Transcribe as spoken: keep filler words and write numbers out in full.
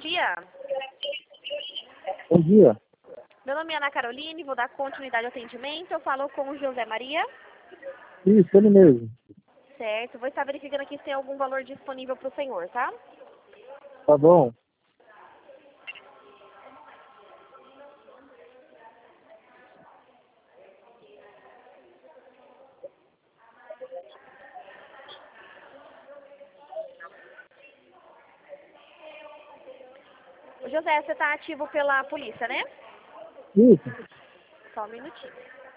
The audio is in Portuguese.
dia. Bom dia. Meu nome é Ana Caroline, vou dar continuidade ao atendimento. Eu falo com o José Maria. Isso, ele mesmo. Certo, vou estar verificando aqui se tem algum valor disponível para o senhor, tá? Tá bom. José, você está ativo pela polícia, né? Isso. Só um minutinho.